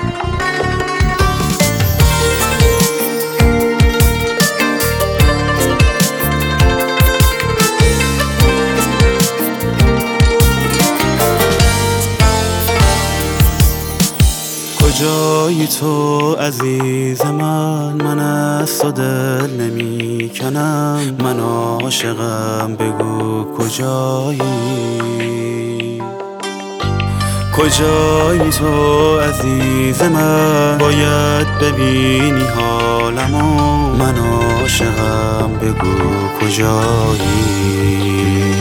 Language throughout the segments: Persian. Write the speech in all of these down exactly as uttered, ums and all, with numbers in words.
کجایی تو عزیز من، من از تو دل نمی کنم، من عاشقم بگو کجایی. کجایی تو عزیز من، باید ببینی حالمو، من عاشقم بگو کجایی.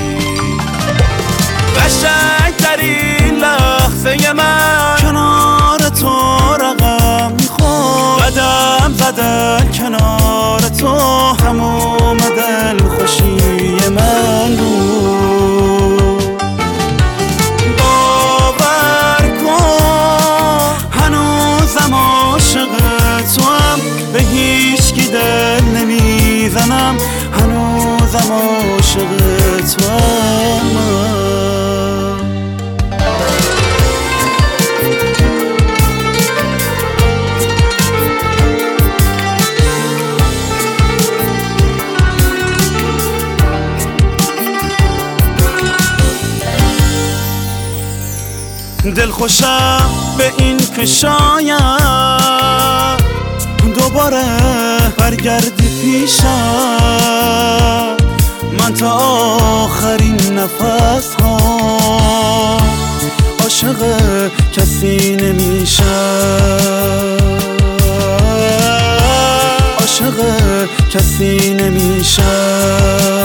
قشنگترین لحظه من کنار تو رقم میخورد، قدم زدن کنار تو تموم دل خوشی من بود. باور کن هنوزم عاشق تو هم، به هیچ کی دل نمیزنم، هنوزم عاشق تو هم. دل خوشم به این که شاید دوباره برگردی پیشم، من تا آخرین نفس ها عاشق کسی نمیشم، عاشق کسی نمیشم.